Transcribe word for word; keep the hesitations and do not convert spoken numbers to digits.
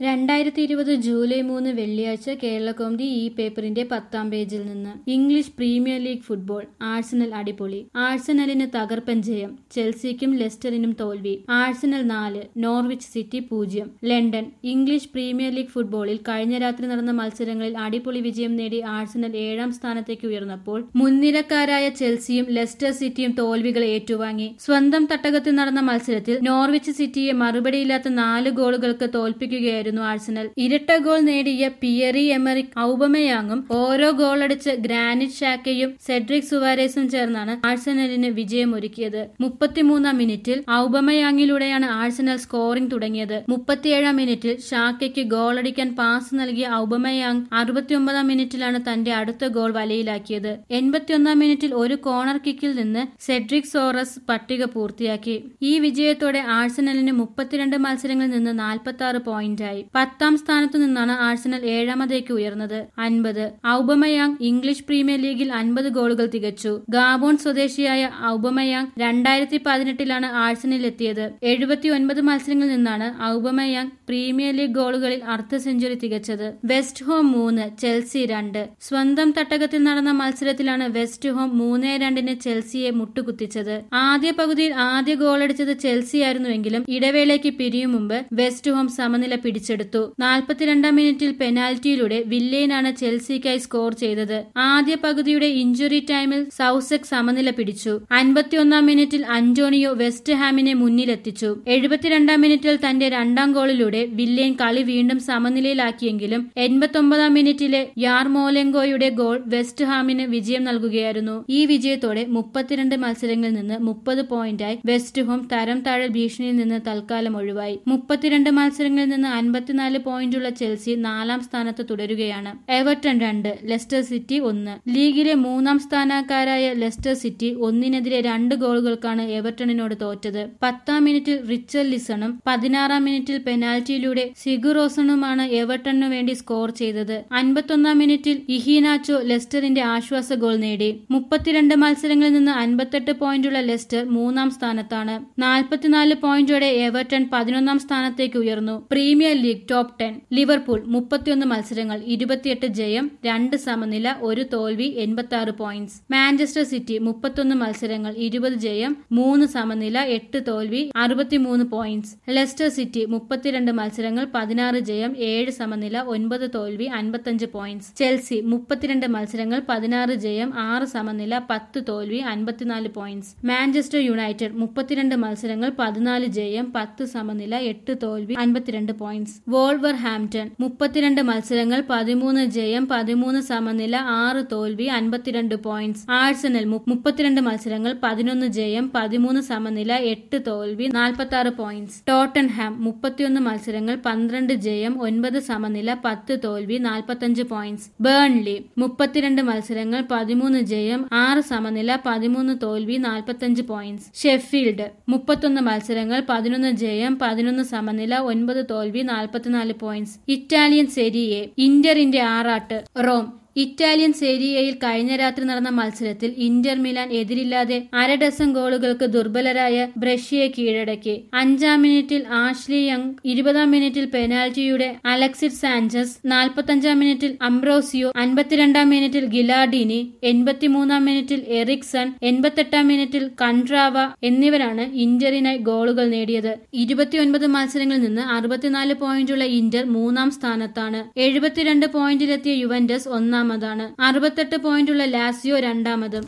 രണ്ടായിരത്തി ഇരുപത് ജൂലൈ മൂന്ന് വെള്ളിയാഴ്ച കേരളകൗമുദി ഈ പേപ്പറിന്റെ പത്താം പേജിൽ നിന്ന് English Premier League football. Arsenal അടിപൊളി. ആഴ്സണലിന് തകർപ്പൻ ജയം. ചെൽസിക്കും ലെസ്റ്ററിനും തോൽവി. ആഴ്സണൽ നാല്, നോർവിച്ച് സിറ്റി പൂജ്യം. ലണ്ടൻ. ഇംഗ്ലീഷ് പ്രീമിയർ ലീഗ് ഫുട്ബോളിൽ കഴിഞ്ഞ രാത്രി നടന്ന മത്സരങ്ങളിൽ അടിപൊളി വിജയം നേടി ആഴ്സണൽ ഏഴാം സ്ഥാനത്തേക്ക് ഉയർന്നപ്പോൾ മുൻനിരക്കാരായ ചെൽസിയും ലെസ്റ്റർ സിറ്റിയും തോൽവികൾ ഏറ്റുവാങ്ങി. സ്വന്തം തട്ടകത്തിൽ നടന്ന മത്സരത്തിൽ നോർവിച്ച് സിറ്റിയെ മറുപടിയില്ലാത്ത നാല് ഗോളുകൾക്ക് തോൽപ്പിക്കുകയായിരുന്നു ആഴ്സണൽ. ഇരട്ട ഗോൾ നേടിയ പിയറി എമറിക് ഔബമയാങ്ങും ഓരോ ഗോളടിച്ച് ഗ്രാനിറ്റ് ഷാക്കയും സെഡ്രിക് സുവാരേസും ചേർന്നാണ് ആഴ്സണലിന് വിജയമൊരുക്കിയത്. മുപ്പത്തിമൂന്നാം മിനിറ്റിൽ ഔബമയാങ്ങിലൂടെയാണ് ആഴ്സണൽ സ്കോറിംഗ് തുടങ്ങിയത്. മുപ്പത്തിയേഴാം മിനിറ്റിൽ ഷാക്കയ്ക്ക് ഗോളടിക്കാൻ പാസ് നൽകിയ ഔബമയാങ് അറുപത്തിയൊമ്പതാം മിനിറ്റിലാണ് തന്റെ അടുത്ത ഗോൾ വലയിലാക്കിയത്. എൺപത്തിയൊന്നാം മിനിറ്റിൽ ഒരു കോർണർ കിക്കിൽ നിന്ന് സെഡ്രിക് സോറസ് പട്ടിക പൂർത്തിയാക്കി. ഈ വിജയത്തോടെ ആഴ്സണലിന് മുപ്പത്തിരണ്ട് മത്സരങ്ങളിൽ നിന്ന് നാൽപ്പത്തി ആറ് പോയിന്റായി. പത്താം സ്ഥാനത്തു നിന്നാണ് ആഴ്സണൽ ഏഴാമതേക്ക് ഉയർന്നത്. അൻപത്. ഔബമയാങ് ഇംഗ്ലീഷ് പ്രീമിയർ ലീഗിൽ അൻപത് ഗോളുകൾ തികച്ചു. ഗാബോൺ സ്വദേശിയായ ഔബമയാങ് രണ്ടായിരത്തി പതിനെട്ടിലാണ് ആഴ്സണലിലെത്തിയത്. എഴുപത്തി ഒൻപത് മത്സരങ്ങളിൽ നിന്നാണ് ഔബമയാങ് പ്രീമിയർ ലീഗ് ഗോളുകളിൽ അർദ്ധ സെഞ്ചുറി തികച്ചത്. വെസ്റ്റ് ഹോം മൂന്ന്, ചെൽസി രണ്ട്. സ്വന്തം തട്ടകത്തിൽ നടന്ന മത്സരത്തിലാണ് വെസ്റ്റ് ഹോം മൂന്നേ രണ്ടിന് ചെൽസിയെ മുട്ടുകുത്തിച്ചത്. ആദ്യ പകുതിയിൽ ആദ്യ ഗോളടിച്ചത് ചെൽസിയായിരുന്നുവെങ്കിലും ഇടവേളയ്ക്ക് പിരിയും മുമ്പ് വെസ്റ്റ് ഹോം സമനില പിടിച്ചെടുത്തു. നാൽപ്പത്തിരണ്ടാം മിനിറ്റിൽ പെനാൽറ്റിയിലൂടെ വില്ലേനാണ് ചെൽസിക്കായി സ്കോർ ചെയ്തത്. ആദ്യ പകുതിയുടെ ഇഞ്ചുറി ടൈമിൽ സൗസെക് സമനില പിടിച്ചു. അൻപത്തിയൊന്നാം മിനിറ്റിൽ അന്റോണിയോ വെസ്റ്റ് ഹാമിനെ മുന്നിലെത്തിച്ചു. എഴുപത്തിരണ്ടാം മിനിറ്റിൽ തന്റെ രണ്ടാം ഗോളിലൂടെ വില്ലേൻ കളി വീണ്ടും സമനിലയിലാക്കിയെങ്കിലും എൺപത്തൊമ്പതാം മിനിറ്റിലെ യാർമോലെങ്കോയുടെ ഗോൾ വെസ്റ്റ് ഹാമിന് വിജയം നൽകുകയായിരുന്നു. ഈ വിജയത്തോടെ മുപ്പത്തിരണ്ട് മത്സരങ്ങളിൽ നിന്ന് മുപ്പത് പോയിന്റായി വെസ്റ്റ് ഹോം തരം താഴൽ ഭീഷണിയിൽ നിന്ന് തൽക്കാലം ഒഴിവായി. മുപ്പത്തിരണ്ട് മത്സരങ്ങളിൽ നിന്ന് അൻപത്തിനാല് പോയിന്റുള്ള ചെൽസി നാലാം സ്ഥാനത്ത് തുടരുകയാണ്. എവർട്ടൺ രണ്ട്, ലെസ്റ്റർ സിറ്റി ഒന്ന്. ലീഗിലെ മൂന്നാം സ്ഥാനക്കാരായ ലെസ്റ്റർ സിറ്റി ഒന്നിനെതിരെ രണ്ട് ഗോളുകൾക്കാണ് എവർട്ടണിനോട് തോറ്റത്. പത്താം മിനിറ്റിൽ റിച്ചർലിസണും പതിനാറാം മിനിറ്റിൽ പെനാൽറ്റിയിലൂടെ സിഗുറോസണുമാണ് എവർട്ടണിനു വേണ്ടി സ്കോർ ചെയ്തത്. അൻപത്തൊന്നാം മിനിറ്റിൽ ഇഹീനാച്ചോ ലെസ്റ്ററിന്റെ ആശ്വാസ ഗോൾ നേടി. മുപ്പത്തിരണ്ട് മത്സരങ്ങളിൽ നിന്ന് അൻപത്തെട്ട് പോയിന്റുള്ള ലെസ്റ്റർ മൂന്നാം സ്ഥാനത്താണ്. നാൽപ്പത്തിനാല് പോയിന്റോടെ എവർട്ടൺ പതിനൊന്നാം സ്ഥാനത്തേക്ക് ഉയർന്നു. Premier League top ten. Liverpool മുപ്പത്തിയൊന്ന് മത്സരങ്ങൾ, ഇരുപത്തിയെട്ട് ജയം, രണ്ട് സമനില, ഒരു തോൽവി, എൺപത്തി ആറ് പോയിന്റ്സ്. മാഞ്ചസ്റ്റർ സിറ്റി മുപ്പത്തൊന്ന് മത്സരങ്ങൾ, ഇരുപത് ജയം, മൂന്ന് സമനില, എട്ട് തോൽവി, അറുപത്തിമൂന്ന് പോയിന്റ്സ്. ലെസ്റ്റർ സിറ്റി മുപ്പത്തിരണ്ട് മത്സരങ്ങൾ, പതിനാറ് ജയം, ഏഴ് സമനില, ഒൻപത് തോൽവി, അൻപത്തഞ്ച് പോയിന്റ്സ്. ചെൽസി മുപ്പത്തിരണ്ട് മത്സരങ്ങൾ, പതിനാറ് ജയം, ആറ് സമനില, പത്ത് തോൽവി, അൻപത്തിനാല് പോയിന്റ്സ്. മാഞ്ചസ്റ്റർ യുണൈറ്റഡ് മുപ്പത്തിരണ്ട് മത്സരങ്ങൾ, പതിനാല് ജയം, പത്ത് സമനില, എട്ട് തോൽവി, അൻപത്തിരണ്ട് പോയിന്റ്സ്. വോൾവർ ഹാംപ്ടൺ മുപ്പത്തിരണ്ട് മത്സരങ്ങൾ, പതിമൂന്ന് ജയം, പതിമൂന്ന് സമനില, ആറ് തോൽവി, അൻപത്തിരണ്ട് പോയിന്റ്സ്. ആഴ്സണൽ മുപ്പത്തിരണ്ട് മത്സരങ്ങൾ, പതിനൊന്ന് ജയം, പതിമൂന്ന് സമനില, എട്ട് തോൽവി, നാൽപ്പത്തി ആറ് പോയിന്റ്സ്. ടോട്ടൻഹാം മുപ്പത്തിയൊന്ന് മത്സരങ്ങൾ, പന്ത്രണ്ട് ജയം, ഒൻപത് സമനില, പത്ത് തോൽവി, നാൽപ്പത്തഞ്ച് പോയിന്റ്സ്. ബേൺലി മുപ്പത്തിരണ്ട് മത്സരങ്ങൾ, പതിമൂന്ന് ജയം, ആറ് സമനില, പതിമൂന്ന് തോൽവി, നാൽപ്പത്തഞ്ച് പോയിന്റ്സ്. ഷെഫീൽഡ് മുപ്പത്തൊന്ന് മത്സരങ്ങൾ, പതിനൊന്ന് ജയം, പതിനൊന്ന് സമനില, ഒൻപത് തോൽവി, നാൽപ്പത്തിനാല് പോയിന്റ്സ്. ഇറ്റാലിയൻ സെരിയെ. ഇന്ററിന്റെ ആറാട്ട്. റോം. ഇറ്റാലിയൻ സെരിയയിൽ കഴിഞ്ഞ രാത്രി നടന്ന മത്സരത്തിൽ ഇന്റർ മിലാൻ എതിരില്ലാതെ അര ഡസൻ ഗോളുകൾക്ക് ദുർബലരായ ബ്രഷ്യയെ കീഴടക്കി. അഞ്ചാം മിനിറ്റിൽ ആഷ്ലി യങ്, ഇരുപതാം മിനിറ്റിൽ പെനാൽറ്റിയുടെ അലക്സിസ് സാഞ്ചസ്, നാൽപ്പത്തഞ്ചാം മിനിറ്റിൽ അംബ്രോസിയോ, അൻപത്തിരണ്ടാം മിനിറ്റിൽ ഗിലാർഡിനി, എൺപത്തിമൂന്നാം മിനിറ്റിൽ എറിക്സൺ, എൺപത്തെട്ടാം മിനിറ്റിൽ കൺട്രാവ എന്നിവരാണ് ഇന്ററിനായി ഗോളുകൾ നേടിയത്. ഇരുപത്തിയൊൻപത് മത്സരങ്ങളിൽ നിന്ന് അറുപത്തിനാല് പോയിന്റുള്ള ഇന്റർ മൂന്നാം സ്ഥാനത്താണ്. എഴുപത്തിരണ്ട് പോയിന്റിലെത്തിയ യുവന്റസ് ഒന്നാം ാണ്. അറുപത്തെട്ട് പോയിന്റുള്ള ലാസിയോ രണ്ടാമതും.